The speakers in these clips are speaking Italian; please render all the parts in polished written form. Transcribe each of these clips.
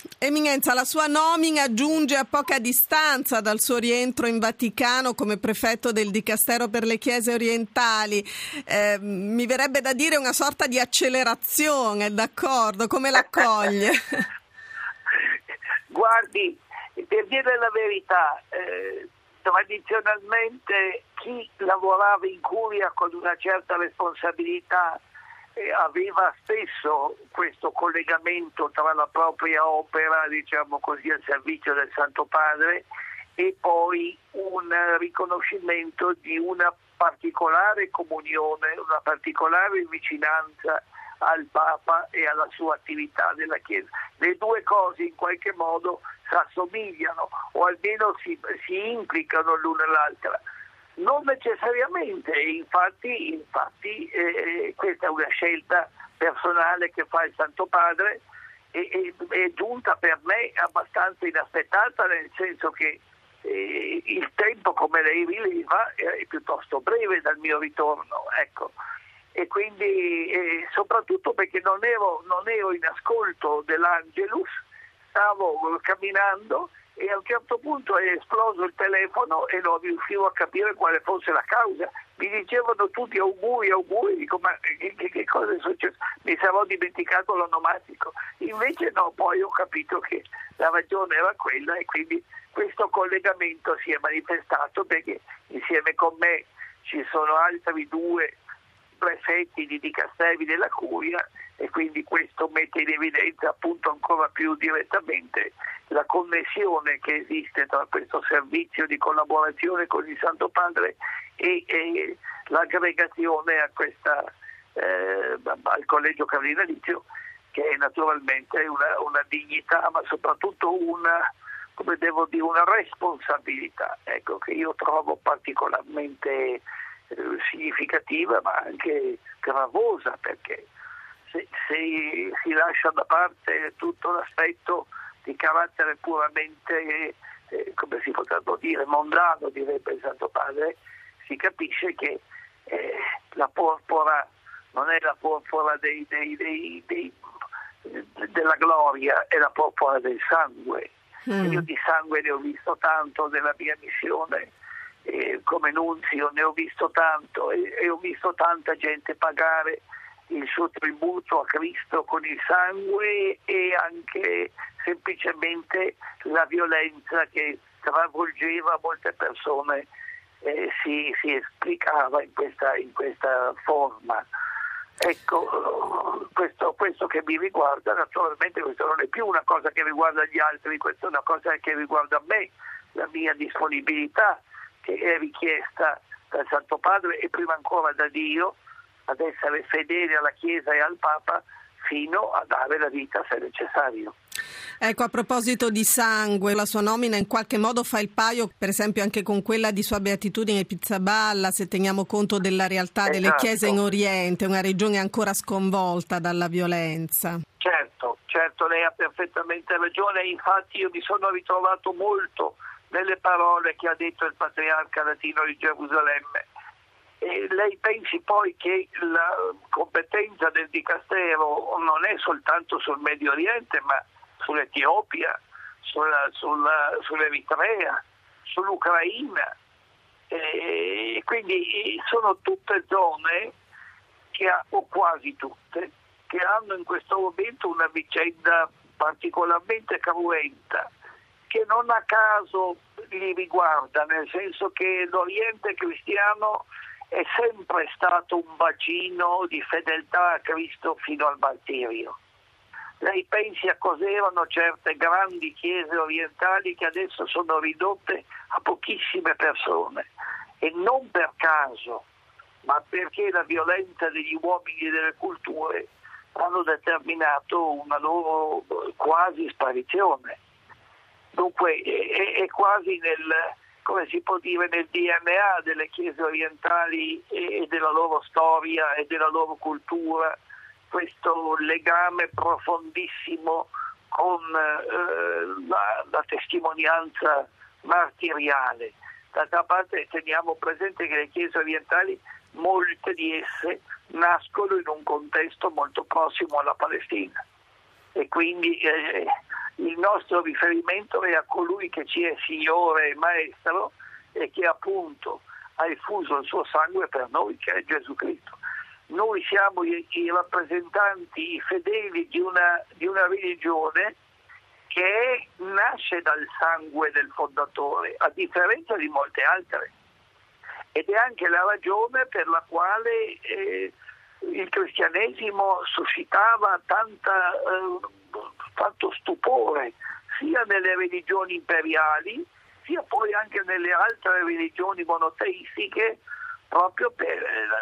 Eminenza, la sua nomina giunge a poca distanza dal suo rientro in Vaticano come prefetto del Dicastero per le Chiese Orientali. Mi verrebbe da dire una sorta di accelerazione, d'accordo? Come l'accoglie? Guardi, per dire la verità, tradizionalmente chi lavorava in curia con una certa responsabilità aveva spesso questo collegamento tra la propria opera, diciamo così, al servizio del Santo Padre e poi un riconoscimento di una particolare comunione, una particolare vicinanza al Papa e alla sua attività nella Chiesa. Le due cose in qualche modo si assomigliano o almeno si implicano l'una l'altra. Non necessariamente, infatti questa è una scelta personale che fa il Santo Padre e è giunta per me abbastanza inaspettata, nel senso che il tempo, come lei rileva, è piuttosto breve dal mio ritorno, ecco. E quindi soprattutto perché non ero in ascolto dell'Angelus, stavo camminando e a un certo punto è esploso il telefono e non riuscivo a capire quale fosse la causa. Mi dicevano tutti auguri, dico ma che cosa è successo? Mi sarò dimenticato l'onomastico. Invece no, poi ho capito che la ragione era quella e quindi questo collegamento si è manifestato perché insieme con me ci sono altri due prefetti di dicasteri della curia e quindi questo mette in evidenza appunto ancora più direttamente la connessione che esiste tra questo servizio di collaborazione con il Santo Padre e l'aggregazione a al collegio cardinalizio, che è naturalmente una dignità ma soprattutto una responsabilità, ecco, che io trovo particolarmente significativa ma anche gravosa, perché se si lascia da parte tutto l'aspetto di carattere puramente come si potrebbe dire mondano, direbbe il Santo Padre, si capisce che la porpora non è la porpora della gloria, è la porpora del sangue. Io di sangue ne ho visto tanto nella mia missione come nunzio, ne ho visto tanto e ho visto tanta gente pagare il suo tributo a Cristo con il sangue e anche semplicemente la violenza che travolgeva molte persone si esplicava in questa forma. Ecco, questo che mi riguarda, naturalmente questo non è più una cosa che riguarda gli altri, questa è una cosa che riguarda me, la mia disponibilità che è richiesta dal Santo Padre e prima ancora da Dio ad essere fedele alla Chiesa e al Papa fino a dare la vita se necessario. Ecco, a proposito di sangue, la sua nomina in qualche modo fa il paio, per esempio, anche con quella di Sua Beatitudine Pizzaballa, se teniamo conto della realtà delle chiese in Oriente, una regione ancora sconvolta dalla violenza. Certo, lei ha perfettamente ragione, infatti io mi sono ritrovato molto nelle parole che ha detto il Patriarca Latino di Gerusalemme. E lei pensi poi che la competenza del Dicastero non è soltanto sul Medio Oriente, ma sull'Etiopia, sull'Eritrea, sull'Ucraina. E quindi sono tutte zone o quasi tutte, che hanno in questo momento una vicenda particolarmente cruenta, che non a caso li riguarda, nel senso che l'Oriente cristiano è sempre stato un bacino di fedeltà a Cristo fino al martirio. Lei pensi a cos'erano certe grandi chiese orientali che adesso sono ridotte a pochissime persone, e non per caso, ma perché la violenza degli uomini e delle culture hanno determinato una loro quasi sparizione. Dunque è quasi come si può dire, nel DNA delle chiese orientali e della loro storia e della loro cultura questo legame profondissimo con la testimonianza martiriale. D'altra parte teniamo presente che le chiese orientali, molte di esse, nascono in un contesto molto prossimo alla Palestina e quindi il nostro riferimento è a colui che ci è Signore e Maestro e che appunto ha effuso il suo sangue per noi, che è Gesù Cristo. Noi siamo i rappresentanti, i fedeli di una religione che nasce dal sangue del fondatore, a differenza di molte altre. Ed è anche la ragione per la quale il cristianesimo suscitava tanto stupore sia nelle religioni imperiali sia poi anche nelle altre religioni monoteistiche, proprio per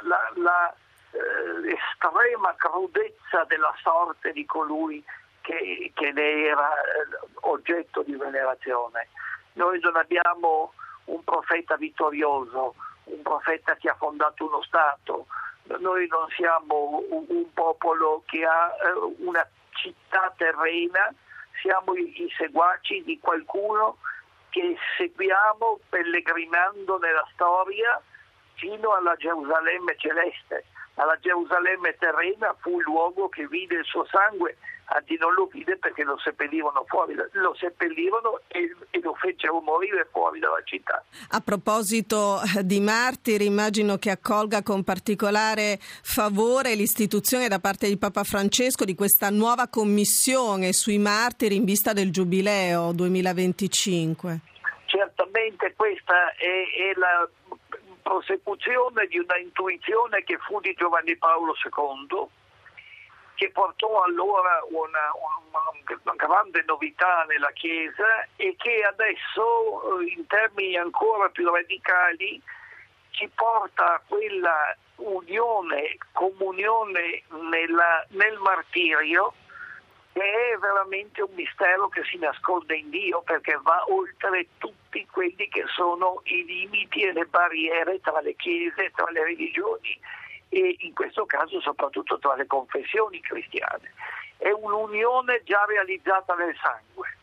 l'estrema crudezza della sorte di colui che ne era oggetto di venerazione. Noi non abbiamo un profeta vittorioso, un profeta che ha fondato uno Stato. Noi non siamo un popolo che ha una città terrena, siamo i seguaci di qualcuno che seguiamo pellegrinando nella storia fino alla Gerusalemme celeste. Alla Gerusalemme terrena fu il luogo che vide il suo sangue, anzi non lo vide perché lo seppellivano fuori, lo seppellivano e lo fecero morire fuori dalla città. A proposito di martiri, immagino che accolga con particolare favore l'istituzione da parte di Papa Francesco di questa nuova commissione sui martiri in vista del Giubileo 2025. Certamente questa è la prosecuzione di una intuizione che fu di Giovanni Paolo II, che portò allora una grande novità nella Chiesa e che adesso, in termini ancora più radicali, ci porta a quella comunione nel martirio, che è veramente un mistero che si nasconde in Dio, perché va oltre tutti quelli che sono i limiti e le barriere tra le chiese, tra le religioni e in questo caso soprattutto tra le confessioni cristiane. È un'unione già realizzata nel sangue.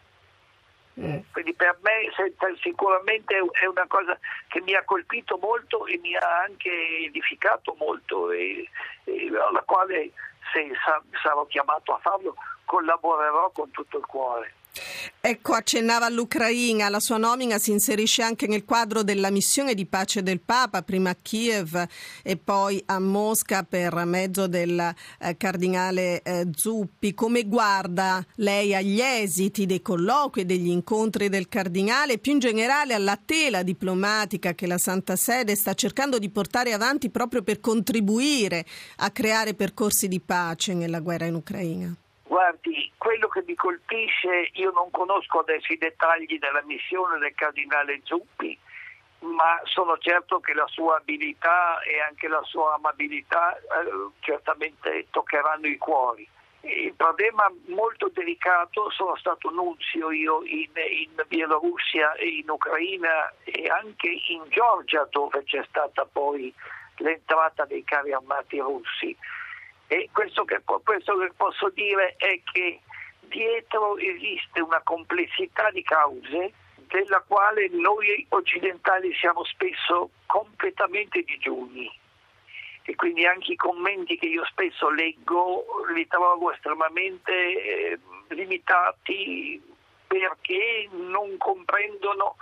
Quindi per me sicuramente è una cosa che mi ha colpito molto e mi ha anche edificato molto e alla quale, se sarò chiamato a farlo, collaborerò con tutto il cuore. Ecco, accennava all'Ucraina, la sua nomina si inserisce anche nel quadro della missione di pace del Papa, prima a Kiev e poi a Mosca per mezzo del cardinale Zuppi. Come guarda lei agli esiti dei colloqui e degli incontri del cardinale e più in generale alla tela diplomatica che la Santa Sede sta cercando di portare avanti proprio per contribuire a creare percorsi di pace nella guerra in Ucraina? Guardi, quello che mi colpisce, io non conosco adesso i dettagli della missione del cardinale Zuppi, ma sono certo che la sua abilità e anche la sua amabilità certamente toccheranno i cuori. Il problema molto delicato, sono stato nunzio io in Bielorussia e in Ucraina e anche in Georgia, dove c'è stata poi l'entrata dei carri armati russi. E questo che posso dire è che dietro esiste una complessità di cause della quale noi occidentali siamo spesso completamente digiuni. E quindi anche i commenti che io spesso leggo li trovo estremamente limitati, perché non comprendono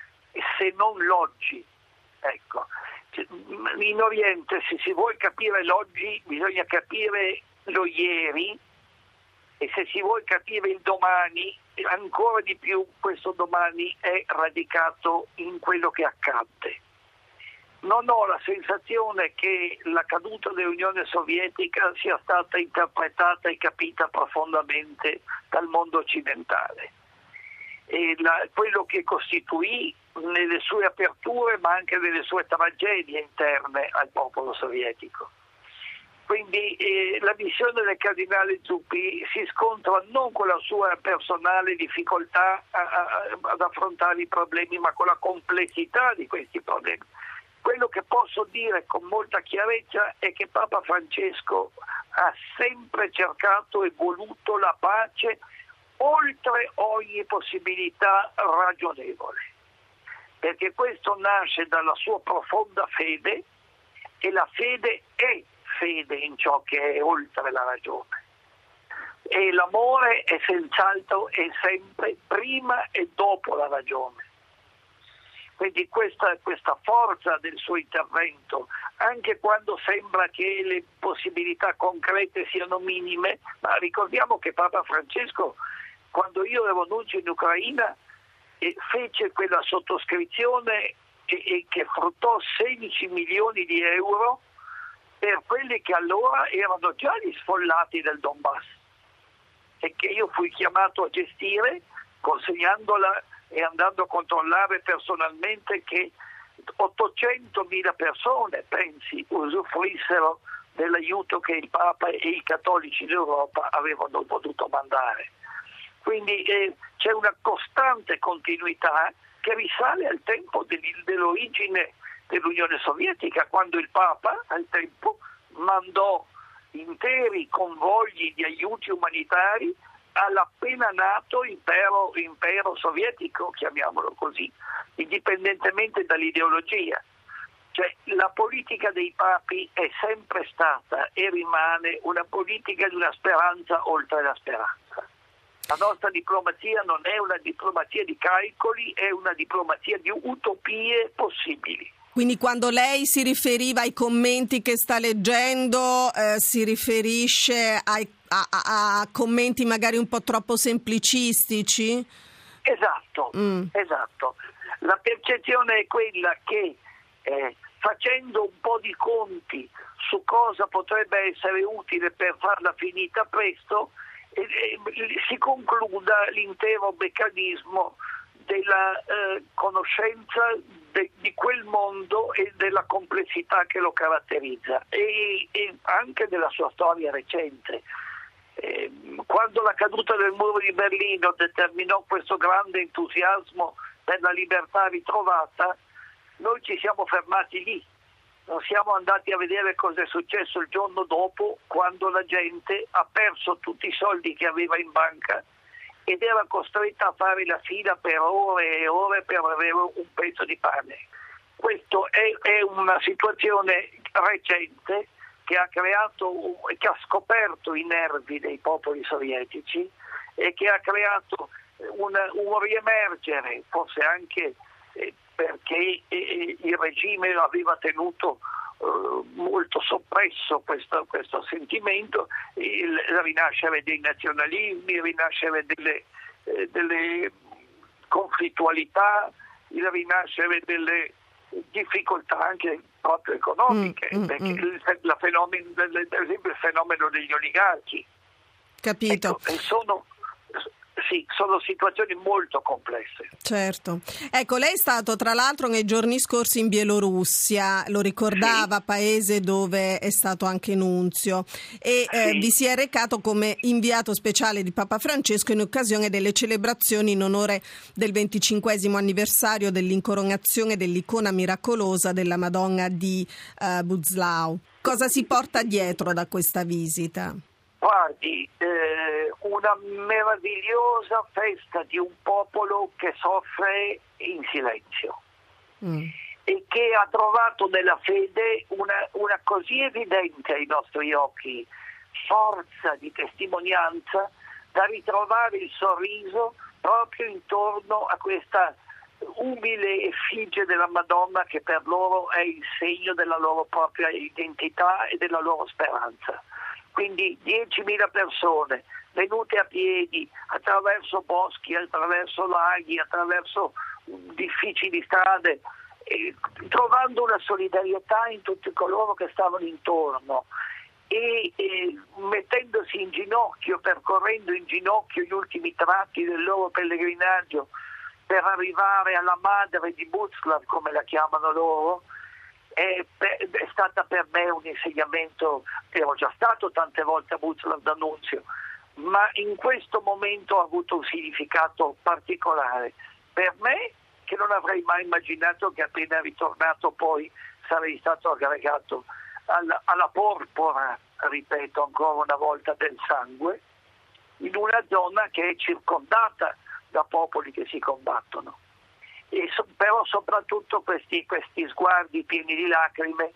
se non l'oggi. Ecco. In Oriente, se si vuole capire l'oggi, bisogna capire lo ieri, e se si vuole capire il domani, ancora di più questo domani è radicato in quello che accadde. Non ho la sensazione che la caduta dell'Unione Sovietica sia stata interpretata e capita profondamente dal mondo occidentale. E quello che costituì nelle sue aperture, ma anche nelle sue tragedie interne al popolo sovietico. Quindi la missione del cardinale Zuppi si scontra non con la sua personale difficoltà ad affrontare i problemi, ma con la complessità di questi problemi. Quello che posso dire con molta chiarezza è che Papa Francesco ha sempre cercato e voluto la pace oltre ogni possibilità ragionevole, perché questo nasce dalla sua profonda fede, e la fede è fede in ciò che è oltre la ragione. e l'amore è senz'altro e sempre prima e dopo la ragione. Quindi questa forza del suo intervento, anche quando sembra che le possibilità concrete siano minime, ma ricordiamo che Papa Francesco, quando io ero nuncio in Ucraina, fece quella sottoscrizione che fruttò 16 milioni di euro per quelli che allora erano già gli sfollati del Donbass e che io fui chiamato a gestire, consegnandola e andando a controllare personalmente che 800.000 persone, pensi, usufruissero dell'aiuto che il Papa e i cattolici d'Europa avevano potuto mandare. Quindi c'è una costante continuità che risale al tempo dell'origine dell'Unione Sovietica, quando il Papa al tempo mandò interi convogli di aiuti umanitari all'appena nato impero sovietico, chiamiamolo così, indipendentemente dall'ideologia. Cioè, la politica dei papi è sempre stata e rimane una politica di una speranza oltre la speranza. La nostra diplomazia non è una diplomazia di calcoli, è una diplomazia di utopie possibili. Quindi quando lei si riferiva ai commenti che sta leggendo, si riferisce a commenti magari un po' troppo semplicistici? Esatto. La percezione è quella che facendo un po' di conti su cosa potrebbe essere utile per farla finita presto, si concluda l'intero meccanismo della conoscenza di quel mondo e della complessità che lo caratterizza e anche della sua storia recente. Quando la caduta del muro di Berlino determinò questo grande entusiasmo per la libertà ritrovata, noi ci siamo fermati lì. Non siamo andati a vedere cosa è successo il giorno dopo, quando la gente ha perso tutti i soldi che aveva in banca ed era costretta a fare la fila per ore e ore per avere un pezzo di pane. Questa è una situazione recente che ha scoperto i nervi dei popoli sovietici e che ha creato un riemergere, forse anche perché il regime aveva tenuto molto soppresso questo sentimento, il rinascere dei nazionalismi, il rinascere delle conflittualità, il rinascere delle difficoltà anche proprio economiche, perché per esempio il fenomeno degli oligarchi. Capito. Ecco, sono situazioni molto complesse. Certo. Ecco, lei è stato tra l'altro nei giorni scorsi in Bielorussia, lo ricordava, sì, paese dove è stato anche nunzio, e sì, vi si è recato come inviato speciale di Papa Francesco in occasione delle celebrazioni in onore del 25° anniversario dell'incoronazione dell'icona miracolosa della Madonna di Buzlau. Cosa si porta dietro da questa visita? Guardi, una meravigliosa festa di un popolo che soffre in silenzio e che ha trovato nella fede una così evidente ai nostri occhi forza di testimonianza da ritrovare il sorriso proprio intorno a questa umile effigie della Madonna che per loro è il segno della loro propria identità e della loro speranza. Quindi 10.000 persone venute a piedi attraverso boschi, attraverso laghi, attraverso difficili strade, trovando una solidarietà in tutti coloro che stavano intorno e mettendosi in ginocchio, percorrendo in ginocchio gli ultimi tratti del loro pellegrinaggio per arrivare alla madre di Buzlav, come la chiamano loro. È stata per me un insegnamento. Ero già stato tante volte a Buzlav da nunzio, ma in questo momento ha avuto un significato particolare per me, che non avrei mai immaginato che appena ritornato poi sarei stato aggregato alla porpora, ripeto ancora una volta, del sangue, in una zona che è circondata da popoli che si combattono. Però soprattutto questi sguardi pieni di lacrime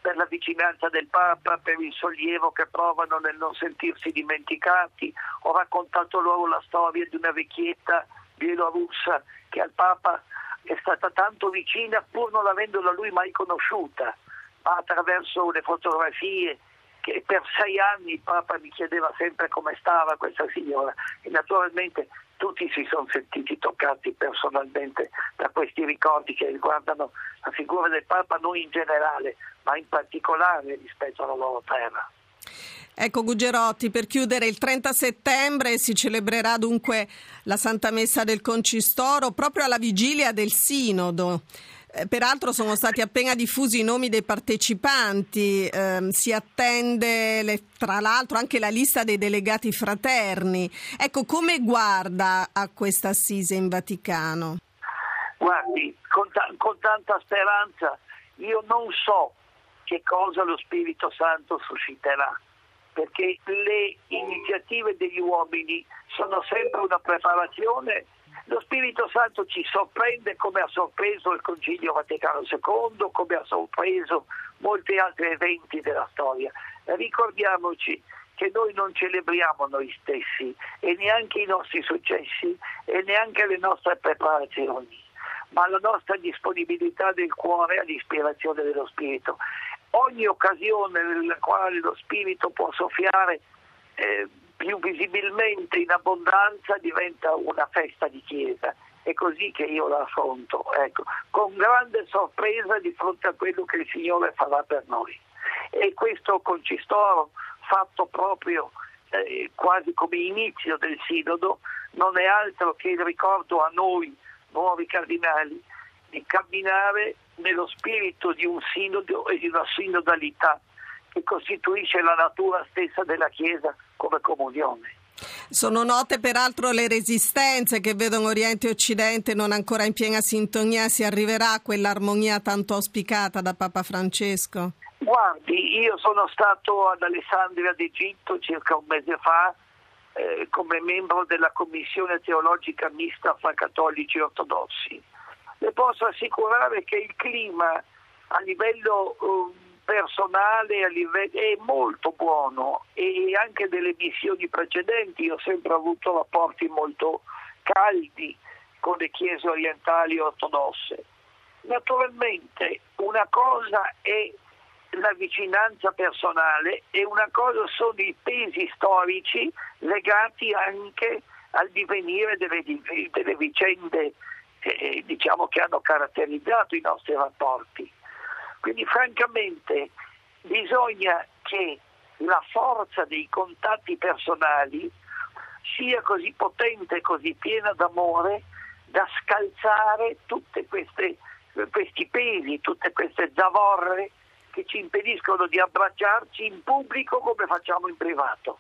per la vicinanza del Papa, per il sollievo che provano nel non sentirsi dimenticati. Ho raccontato loro la storia di una vecchietta bielorussa che al Papa è stata tanto vicina pur non avendola lui mai conosciuta, ma attraverso le fotografie che per 6 anni il Papa mi chiedeva sempre come stava questa signora, e naturalmente tutti si sono sentiti toccati personalmente da questi ricordi che riguardano la figura del Papa, non in generale, ma in particolare rispetto alla loro terra. Ecco Gugerotti, per chiudere, il 30 settembre si celebrerà dunque la Santa Messa del Concistoro proprio alla vigilia del Sinodo. Peraltro sono stati appena diffusi i nomi dei partecipanti, si attende tra l'altro anche la lista dei delegati fraterni. Ecco, come guarda a questa assise in Vaticano? Guardi, con tanta speranza. Io non so che cosa lo Spirito Santo susciterà, perché le iniziative degli uomini sono sempre una preparazione. Lo Spirito Santo ci sorprende come ha sorpreso il Concilio Vaticano II, come ha sorpreso molti altri eventi della storia. Ricordiamoci che noi non celebriamo noi stessi e neanche i nostri successi e neanche le nostre preparazioni, ma la nostra disponibilità del cuore all'ispirazione dello Spirito. Ogni occasione nella quale lo Spirito può soffiare più visibilmente in abbondanza diventa una festa di Chiesa. È così che io la affronto, con grande sorpresa di fronte a quello che il Signore farà per noi. E questo concistoro, fatto proprio quasi come inizio del Sinodo, non è altro che il ricordo a noi, nuovi cardinali, di camminare nello spirito di un sinodo e di una sinodalità che costituisce la natura stessa della Chiesa come comunione. Sono note peraltro le resistenze che vedono Oriente e Occidente non ancora in piena sintonia. Si arriverà a quell'armonia tanto auspicata da Papa Francesco? Guardi, io sono stato ad Alessandria d'Egitto circa un mese fa come membro della Commissione Teologica Mista fra cattolici e ortodossi. Le posso assicurare che il clima a livello personale è molto buono, e anche delle missioni precedenti io ho sempre avuto rapporti molto caldi con le chiese orientali ortodosse. Naturalmente una cosa è la vicinanza personale e una cosa sono i pesi storici legati anche al divenire delle vicende che hanno caratterizzato i nostri rapporti. Quindi francamente bisogna che la forza dei contatti personali sia così potente e così piena d'amore da scalzare tutti questi pesi, tutte queste zavorre che ci impediscono di abbracciarci in pubblico come facciamo in privato.